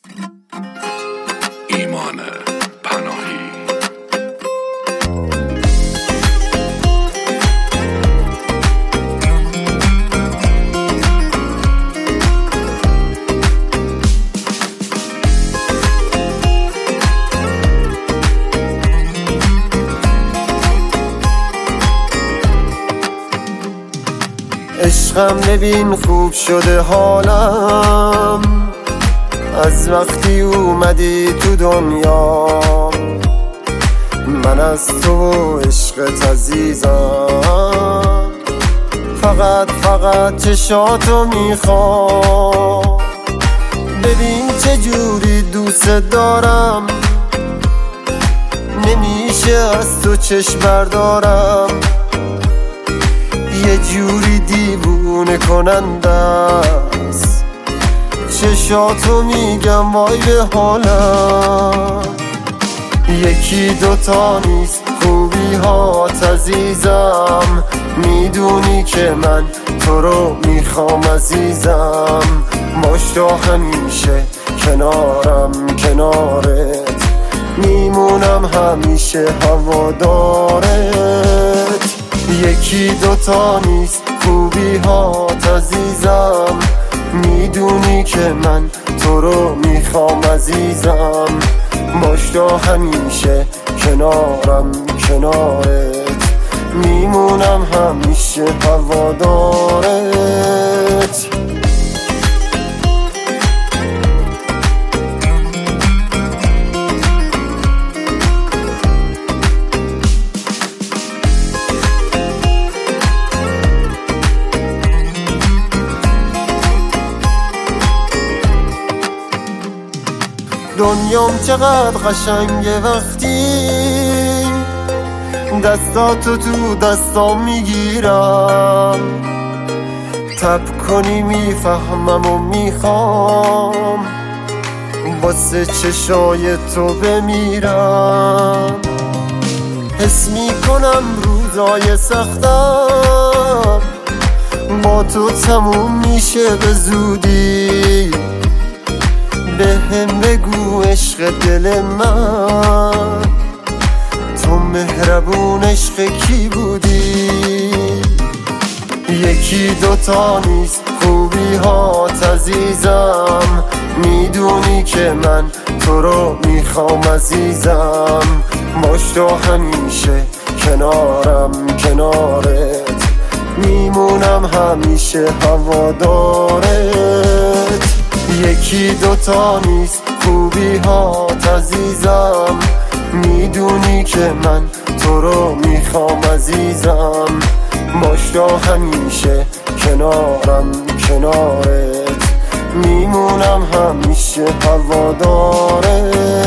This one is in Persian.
ایمان پناهی. عشقم ببین خوب شده حالم از وقتی اومدی تو دنیا. من از تو و عشقت عزیزم، فقط چشاتو میخوام. ببین چه جوری دوست دارم، نمیشه از تو چشم بردارم. یه جوری دیوونه کننده است، چشاتو میگم وای به حالم. یکی دوتا نیست خوبی هات عزیزم، میدونی که من تو رو میخوام عزیزم. باش تا همیشه کنارت میمونم، همیشه هوادارت. یکی دوتا نیست خوبی هات عزیزم، میدونی که من تو رو میخوام عزیزم. باش تا همیشه کنارت میمونم، همیشه هوادارت. دنیام چقدر قشنگه وقتی دستاتو تو دستام میگیرم. تب کنی میفهمم و میخوام واسه چشای تو بمیرم. حس میکنم روزای سختم با تو تموم میشه به زودی. بهم بگو عشق دل من، تو مهربون عشق کی بودی؟ یکی دوتا نیست خوبی هات عزیزم، میدونی که من تو رو میخوام عزیزم. باش تا همیشه کنارت میمونم، همیشه هوادارت. یکی دوتا نیست خوبی هات عزیزم، میدونی که من تو رو میخوام عزیزم. باش تا همیشه کنارت میمونم، همیشه هوادارت.